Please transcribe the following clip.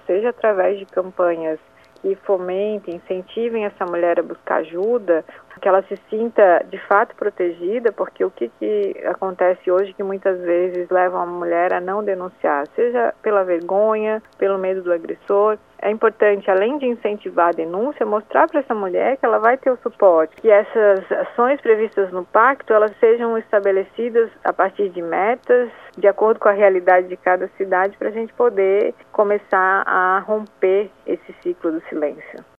seja através de campanhas que fomentem, incentivem essa mulher a buscar ajuda, que ela se sinta de fato protegida, porque o que acontece hoje que muitas vezes leva a mulher a não denunciar, seja pela vergonha, pelo medo do agressor. É importante, além de incentivar a denúncia, mostrar para essa mulher que ela vai ter o suporte, que essas ações previstas no pacto, elas sejam estabelecidas a partir de metas, de acordo com a realidade de cada cidade, para a gente poder começar a romper esse ciclo do silêncio.